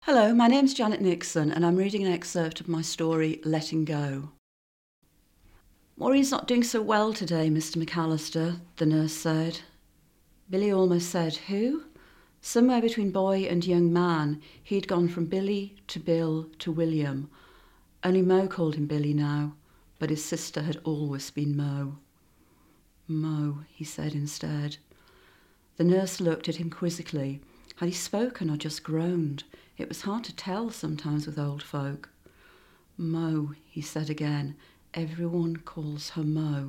Hello, my name's Janet Nixon and I'm reading an excerpt of my story, Letting Go. Maureen's not doing so well today, Mr. McAllister, the nurse said. Billy almost said, who? Somewhere between boy and young man, he'd gone from Billy to Bill to William. Only Mo called him Billy now, but his sister had always been Mo. Mo, he said instead. The nurse looked at him quizzically. Had he spoken or just groaned? It was hard to tell sometimes with old folk. Mo, he said again. Everyone calls her Mo.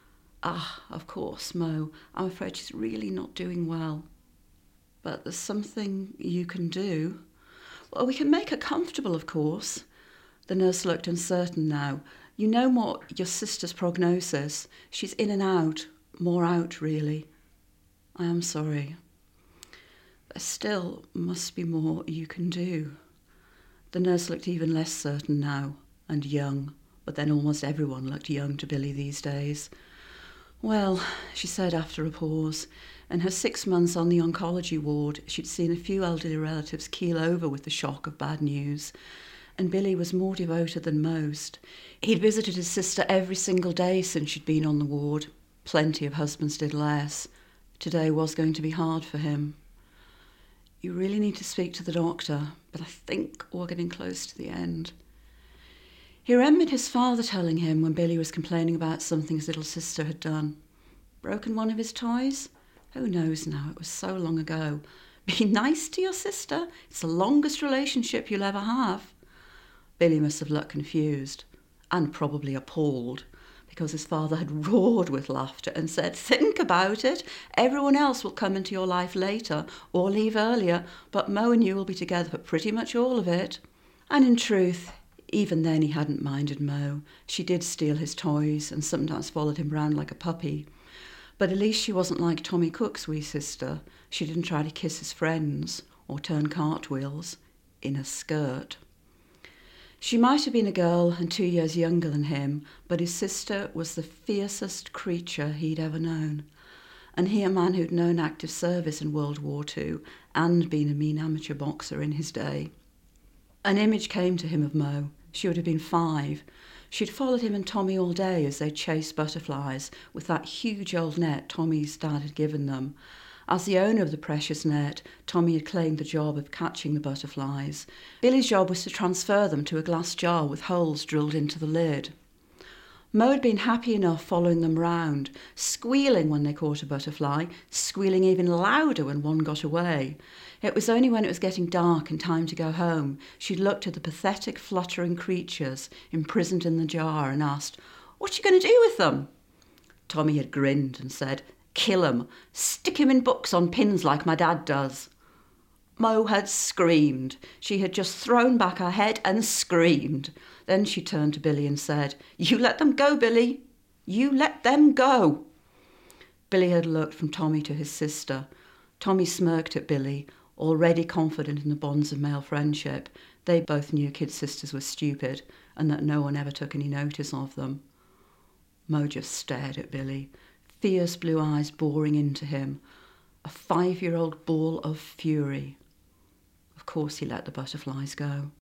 Ah, of course, Mo. I'm afraid she's really not doing well. But there's something you can do. Well, we can make her comfortable, of course. The nurse looked uncertain now. You know more your sister's prognosis. She's in and out, more out, really. I am sorry. There still must be more you can do. The nurse looked even less certain now, and young, but then almost everyone looked young to Billy these days. Well, she said after a pause, in her 6 months on the oncology ward, she'd seen a few elderly relatives keel over with the shock of bad news, and Billy was more devoted than most. He'd visited his sister every single day since she'd been on the ward. Plenty of husbands did less. Today was going to be hard for him. You really need to speak to the doctor, but I think we're getting close to the end. He remembered his father telling him when Billy was complaining about something his little sister had done. Broken one of his toys? Who knows now, it was so long ago. Be nice to your sister. It's the longest relationship you'll ever have. Billy must have looked confused, and probably appalled, because his father had roared with laughter and said, think about it. Everyone else will come into your life later or leave earlier, but Mo and you will be together for pretty much all of it. And in truth, even then he hadn't minded Mo. She did steal his toys and sometimes followed him round like a puppy. But at least she wasn't like Tommy Cook's wee sister. She didn't try to kiss his friends or turn cartwheels in a skirt. She might have been a girl and 2 years younger than him, but his sister was the fiercest creature he'd ever known. And he, a man who'd known active service in World War II and been a mean amateur boxer in his day. An image came to him of Mo. She would have been 5. She'd followed him and Tommy all day as they chased butterflies with that huge old net Tommy's dad had given them. As the owner of the precious net, Tommy had claimed the job of catching the butterflies. Billy's job was to transfer them to a glass jar with holes drilled into the lid. Mo had been happy enough following them round, squealing when they caught a butterfly, squealing even louder when one got away. It was only when it was getting dark and time to go home she'd looked at the pathetic fluttering creatures imprisoned in the jar and asked, "What you going to do with them?" Tommy had grinned and said, "Kill 'em, stick 'em in books on pins like my dad does." Mo had screamed. She had just thrown back her head and screamed. Then she turned to Billy and said, "You let them go, Billy. You let them go." Billy had looked from Tommy to his sister. Tommy smirked at Billy, already confident in the bonds of male friendship. They both knew kid sisters were stupid and that no one ever took any notice of them. Mo just stared at Billy, fierce blue eyes boring into him, a 5-year-old ball of fury. Of course he let the butterflies go.